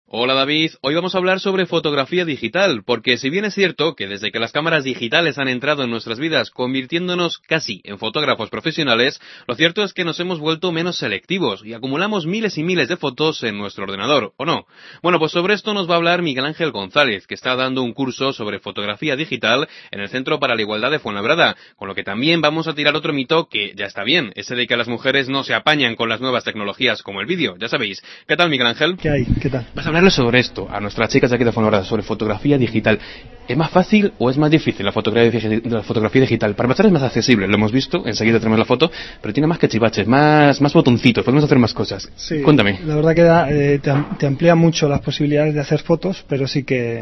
Hola David, hoy vamos a hablar sobre fotografía digital, porque si bien es cierto que desde que las cámaras digitales han entrado en nuestras vidas convirtiéndonos casi en fotógrafos profesionales, lo cierto es que nos hemos vuelto menos selectivos y acumulamos miles y miles de fotos en nuestro ordenador, ¿o no? Bueno, pues sobre esto nos va a hablar Miguel Ángel González, que está dando un curso sobre fotografía digital en el Centro para la Igualdad de Fuenlabrada, con lo que también vamos a tirar otro mito que ya está bien, ese de que las mujeres no se apañan con las nuevas tecnologías como el vídeo, ya sabéis. ¿Qué tal, Miguel Ángel? ¿Qué hay? ¿Qué tal? Vas a hablarles sobre esto, a nuestras chicas de aquí de Fuenlabrada, sobre fotografía digital. ¿Es más fácil o es más difícil la fotografía digital? Para empezar es más accesible, lo hemos visto, enseguida tenemos la foto, pero tiene más cachivaches, más botoncitos, podemos hacer más cosas. Sí, cuéntame. La verdad que te amplía mucho las posibilidades de hacer fotos, pero sí que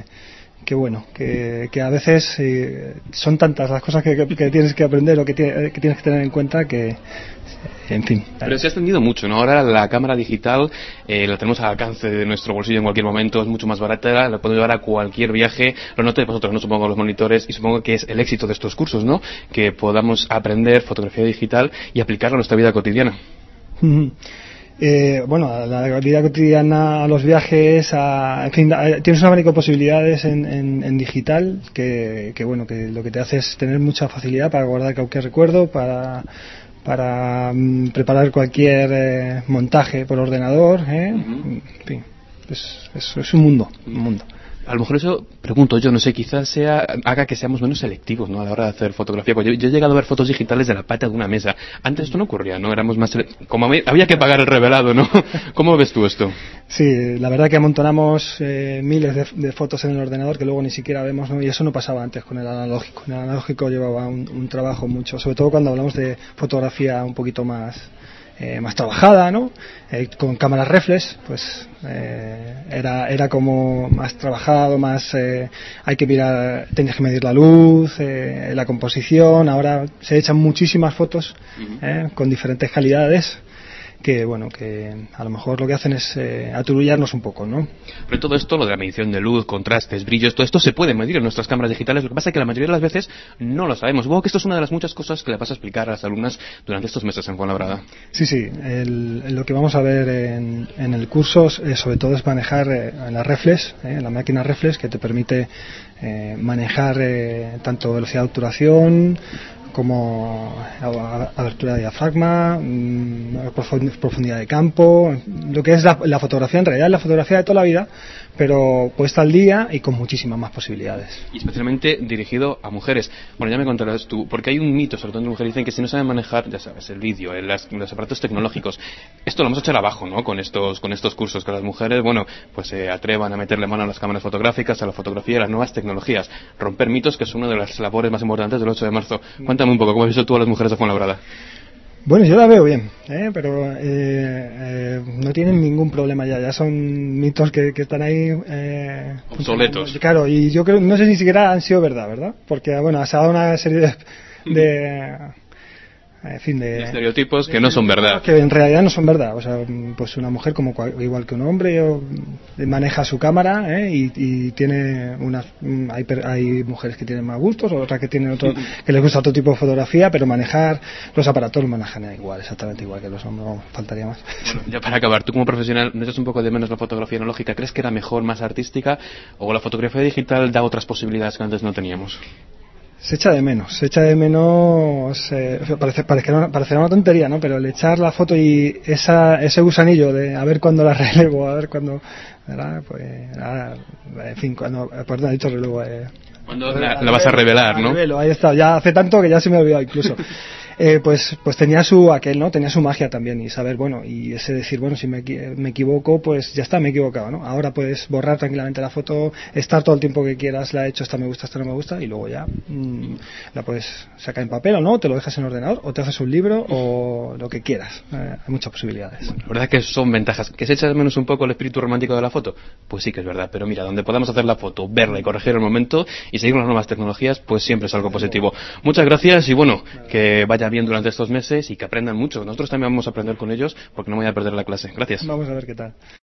a veces son tantas las cosas que tienes que aprender o que tienes que tener en cuenta que, en fin. Pero se ha extendido mucho, ¿no? Ahora la cámara digital la tenemos al alcance de nuestro bolsillo en cualquier momento, es mucho más barata, la podemos llevar a cualquier viaje. Lo notáis vosotros, no supongo los monitores, y supongo que es el éxito de estos cursos, ¿no? Que podamos aprender fotografía digital y aplicarla a nuestra vida cotidiana. Bueno, a la vida cotidiana, a los viajes, en fin, tienes un abanico de posibilidades en digital que lo que te hace es tener mucha facilidad para guardar cualquier recuerdo, para preparar cualquier montaje por ordenador, En fin, es un mundo. A lo mejor eso, pregunto yo, no sé, quizás haga que seamos menos selectivos, ¿no? A la hora de hacer fotografía. Pues yo he llegado a ver fotos digitales de la pata de una mesa. Antes esto no ocurría, ¿no? Éramos más como había que pagar el revelado, ¿no? ¿Cómo ves tú esto? Sí, la verdad que amontonamos miles de fotos en el ordenador que luego ni siquiera vemos, ¿no? Y eso no pasaba antes con el analógico. El analógico llevaba un trabajo mucho, sobre todo cuando hablamos de fotografía un poquito más trabajada, ¿no? Con cámaras reflex, pues era como más trabajado, más hay que mirar, tenías que medir la luz, la composición. Ahora se echan muchísimas fotos con diferentes calidades que a lo mejor lo que hacen es aturullarnos un poco, ¿no? Pero todo esto, lo de la medición de luz, contrastes, brillos, todo esto se puede medir en nuestras cámaras digitales. Lo que pasa es que la mayoría de las veces no lo sabemos. Supongo que esto es una de las muchas cosas que le vas a explicar a las alumnas durante estos meses en Fuenlabrada. Sí. Lo que vamos a ver en el curso sobre todo es manejar la reflex, la máquina reflex, que te permite manejar tanto velocidad de obturación como abertura de diafragma, profundidad de campo, lo que es la fotografía, en realidad la fotografía de toda la vida, pero puesta al día y con muchísimas más posibilidades. Y especialmente dirigido a mujeres. Bueno, ya me contarás tú, porque hay un mito, sobre todo entre mujeres, dicen que si no saben manejar, ya sabes, el vídeo, los aparatos tecnológicos, esto lo vamos a echar abajo, ¿no? Con estos cursos, que las mujeres, pues se atrevan a meterle mano a las cámaras fotográficas, a la fotografía y a las nuevas tecnologías. Romper mitos, que es una de las labores más importantes del 8 de marzo. Cuéntame un poco, ¿cómo has visto tú a las mujeres de Fuenlabrada? Bueno, yo la veo bien, pero no tienen ningún problema ya son mitos que están ahí obsoletos. Claro, y yo creo, no sé ni siquiera han sido verdad, porque se ha dado una serie de estereotipos que no son verdad, que en realidad no son verdad. O sea, pues una mujer igual que un hombre maneja su cámara, y tiene hay mujeres que tienen más gustos, otras que tienen que les gusta otro tipo de fotografía, pero manejar los aparatos los manejan exactamente igual que los hombres, no faltaría más. Bueno, ya para acabar, tú como profesional, ¿no echas un poco de menos la fotografía analógica? ¿Crees que era mejor, más artística, o la fotografía digital da otras posibilidades que antes no teníamos? Se echa de menos, parecerá una tontería, ¿no? Pero el echar la foto y ese gusanillo de a ver cuándo la relevo, a ver cuándo, ¿verdad? En fin, cuando ha dicho relevo, cuando la vas a revelar, ¿no? Revelo, ahí está, ya hace tanto que ya se me ha olvidado incluso. Pues tenía tenía su magia también, y saber, y ese decir, si me equivoco, pues ya está, me he equivocado, ¿no? Ahora puedes borrar tranquilamente la foto, estar todo el tiempo que quieras, la he hecho, esta me gusta, esta no me gusta, y luego ya la puedes sacar en papel o no, te lo dejas en ordenador, o te haces un libro, o lo que quieras. Hay muchas posibilidades. Bueno, la verdad que son ventajas. ¿Que se echa de menos un poco el espíritu romántico de la foto? Pues sí que es verdad, pero mira, donde podamos hacer la foto, verla y corregir el momento y seguir con las nuevas tecnologías, pues siempre es algo positivo. Muchas gracias, y que vaya bien durante estos meses y que aprendan mucho. Nosotros también vamos a aprender con ellos, porque no me voy a perder la clase. Gracias. Vamos a ver qué tal.